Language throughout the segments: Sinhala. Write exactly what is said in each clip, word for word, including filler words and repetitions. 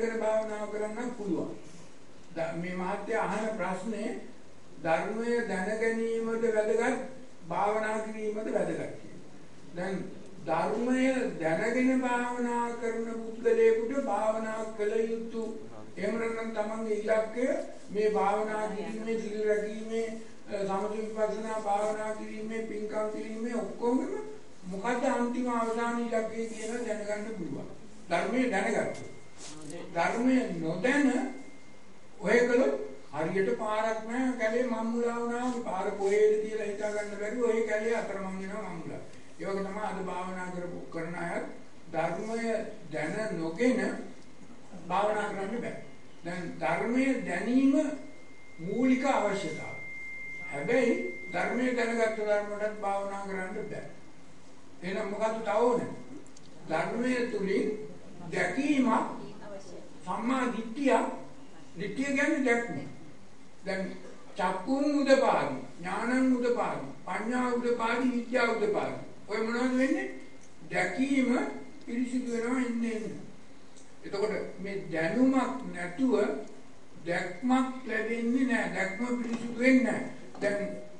දැනගෙන භාවනාව කරන්න පුළුවන්. මේ මහත්ය අහන ප්‍රශ්නේ ධර්මය දැන ගැනීමද වැදගත් භාවනා කිරීමද වැදගත් කියලා. දැන් ධර්මය දැනගෙන භාවනා කරන පුද්ගලයෙකුට භාවනා කළ යුතු එහෙම නැත්නම් තමන්ගේ ඉලක්කය මේ භාවනා කිරීමේ සිල් රැකීමේ සමථ විපස්සනා භාවනා කිරීමේ පින්කම් කිරීමේ ඔක්කොම මොකද අන්තිම අවසාන ඉලක්කය කියලා දැනගන්න පුළුවන්. ධර්මයේ දැනගත්තොත්. ධර්මයේ නොදැන ඔය කළොත් හරියට පාරක් නැහැ කැලේ මම්මුලා වුණාම පාර කොහෙද කියලා හිතා ගන්න බැරි ඔය කැලේ අතරමං වෙනවා මම්මුලා. ඒ වගේ තමයි අද භාවනා කරපු කරන අය ධර්මය දැන නොගෙන භාවනා කරන්න බෑ. දැන් ධර්මයේ දැනීම මූලික අවශ්‍යතාවය. හැබැයි ධර්මයේ දැනගත්ත ධර්මයකට භාවනා කරන්න බෑ. එහෙනම් මොකද්ද තව ඕනේ? ධර්මයේ තුලින් දැකීම අවශ්‍යයි. සම්මා දිට්ඨිය දිට්ඨිය කියන්නේ දැක්ම. දැන් චක්කුන් උදපාදි, ඥානං උදපාදි, පඤ්ඤා උදපාදි, විද්‍යා උදපාදි. ඔය මොනවද වෙන්නේ? දැකීම පිරිසිදු වෙනවා ඉන්නේ. එතකොට මේ දැනුමක් නැතුව දැක්මක් ලැබෙන්නේ නැහැ. දැක්ම පිරිසිදු වෙන්නේ නැහැ. දැන්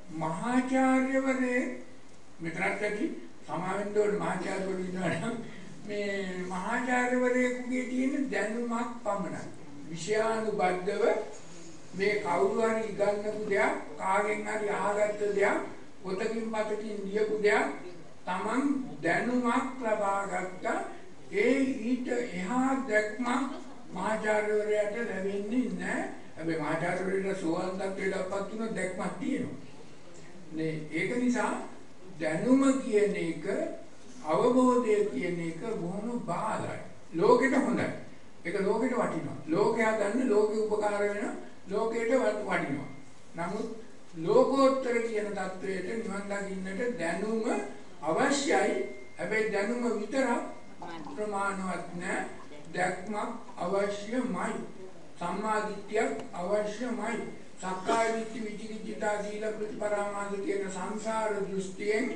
මහාචාර්යවරේ මෙතරක් ඇති සමාවෙන්න ඕන මහාචාර්යවරු ඉන්නවා මේ මහාචාර්යවරයෙකුගේ තියෙන දැනුමක් පමණයි. විෂයානුබද්ධව මේ කවුරු හරි ඉගන්නපු දෙයක් කාගෙන් හරි අහගත්ත දෙයක් පොතකින් පතකින් ලියපු දෙයක් Taman දැනුමක් ලබා ගත්තා. ඒ ඊට එහා දැක්මක් මහාචාර්යවරයාට ලැබෙන්නේ නැහැ. හැබැයි මහාචාර්යවරයාට සෝවාන් තත්ත්වයටපත් වුණ දැක්මක් තියෙනවා. නේ ඒක නිසා දැනුම කියන එක අවබෝධය කියන එක බොහොම බාලයි. ලෝකෙට හොඳයි. ඒක ලෝකෙට වටිනවා. ලෝකයා ගන්න ලෝකෙ උපකාර වෙන ලෝකයට වටිනවා. නමුත් ලෝකෝත්තර කියන தത്വයට නිවන් දකින්නට දැනුම අවශ්‍යයි. හැබැයි දැනුම විතරක් ප්‍රමාණවත් නැහැ. දැක්මක් අවශ්‍යමයි. සම්මා දිට්ඨියක් අවශ්‍යමයි. සක්කාය දිට්ඨි විචිකිච්ඡා සීල ප්‍රතිපරාමාස කියන සංසාර දෘෂ්ටියෙන්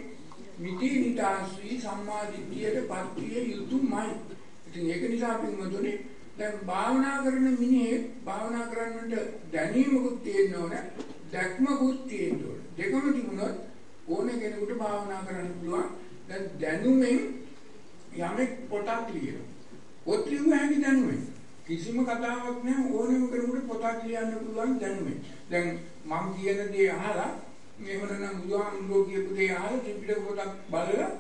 මිදීනිතාසී සම්මා දිට්ඨියට පත්විය යුතුමයි. ඉතින් ඒක නිසා අපි මොදුනේ දැන් භාවනා කරන මිනිහෙක් භාවනා කරන්නට දැනීමකුත් තියෙන්න ඕන, දැක්මකුත් තියෙන්න ඕන. දෙකම තිබුණොත් ඕන කෙනෙකුට භාවනා කරන්න පුළුවන්. දැන් දැනුමෙන් යමෙක් පොතක් ලියනවා. පොත් ලියුම හැකි දැනුමෙන් කිසිම කතාවක් නැහැ. ඕනෙම කෙනෙකුට පොතක් ලියන්න පුළුවන් දැනුමෙන්. දැන් මම කියන දේ අහලා මේව නම් බුදුහාමුදුරුවෝ කියපු දේ අහලා ත්‍රිපිටක පොතක් බලලා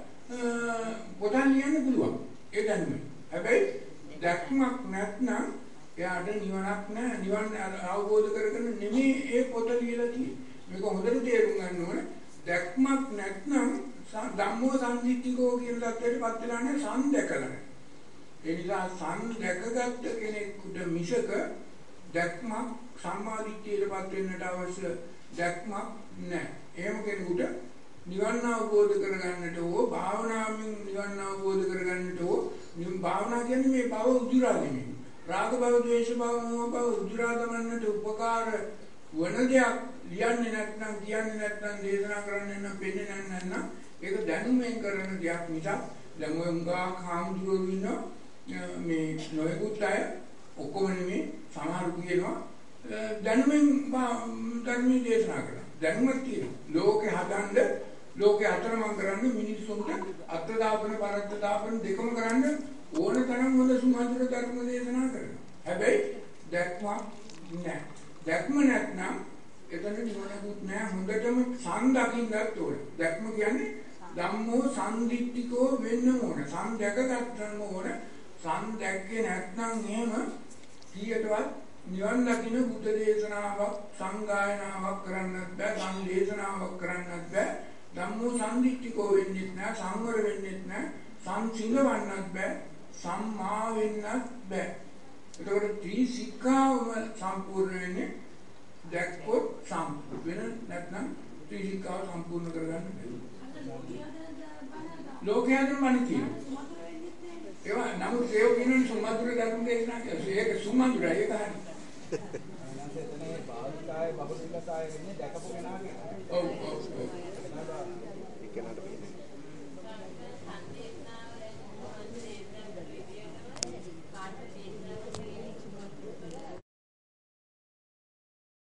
පොතක් ලියන්න පුළුවන්. ඒ දැනුමෙන්. හැබැයි දැක්මක් නැත්නම් එයාට නිවනක් නැහැ. නිවන් අවබෝධ කරගෙන නෙමෙයි ඒ පොත ලියලා තියෙන්නේ. මේක හොඳට තේරුම් ගන්න ඕනේ. දැක්මක් නැත්නම් ධම්මෝ සංදිත්තිකෝ කියන தත්ත්වයටපත් වෙලා නැහැ. සංදකලා. ඒ නිසා සංදකගත් කෙනෙකුට මිසක දැක්මක් සම්මාදිට්ඨියටපත් වෙන්නට අවශ්‍ය දැක්මක් නැහැ. එහෙම කෙනෙකුට නිවන් අවබෝධ කරගන්නට ඕ භාවනාවෙන් නිවන් අවබෝධ කරගන්නට ඕ නිවන් භාවනා කියන්නේ මේ භව උදුරා ගැනීම. රාග භව, ද්වේෂ භව, මෝහ භව උදුරා ගමන්නට උපකාර වන දෙයක් ලියන්නේ නැත්නම් කියන්නේ නැත්නම් දේශනා කරන්නේ නැත්නම් පෙන්නේ නැත්නම් ඒක දැනුමෙන් කරන දෙයක් නිසා දැන් ඔය උංගා කාම්දුරෝ ඉන්න මේ නොයෙකුත් අය ඔක්කොම නෙමෙයි සමහරු කියනවා දැනුමෙන් ධර්මයේ දේශනා කරනවා. දැනුමක් තියෙනවා. ලෝකේ හදන්න ලෝකේ අතරමං කරන්න මිනිස්සුන්ට අත්දාපන පරද්දාපන දෙකම කරන්න ඕන තරම් හොඳ සුමధుර ධර්ම දේශනා කරනවා. හැබැයි දැක්මක් නැහැ. දැක්ම නැත්නම් එතන නිවනකුත් නැහැ. හොඳටම සංදකින්නත් ඕනේ. දැක්ම කියන්නේ ධම්මෝ සංදිට්ඨිකෝ වෙන්න ඕන. සංදැකගත්තම ඕන. සංදැක්කේ නැත්නම් එහෙම කීයටවත් නිවන් දකින්න බුද්ධ දේශනාවක් සංගායනාවක් කරන්නත් බෑ. සංදේශනාවක් කරන්නත් බෑ. ධම්මෝ සංදිට්ඨිකෝ වෙන්නෙත් නෑ. සංවර වෙන්නෙත් නෑ. සංසිඳවන්නත් බෑ. සම්මා වෙන්නත් බෑ. එතකොට ත්‍රි සික්ඛාවම සම්පූර්ණ වෙන්නේ දැක්කොත් සම් වෙන නැත්නම් ත්‍රි සික්ඛාව සම්පූර්ණ කරගන්න බෑ. ලෝකයෙන් මනිත තියෙනවා. ඒවා නමුත් ඒව කියනනේ සුමధుර ධර්ම දේශනා කියලා. ඒක සුමధుරයි ඒක හරි. භාවිකාය බහුලිකතාය වෙන්නේ දැකපු කෙනාගේ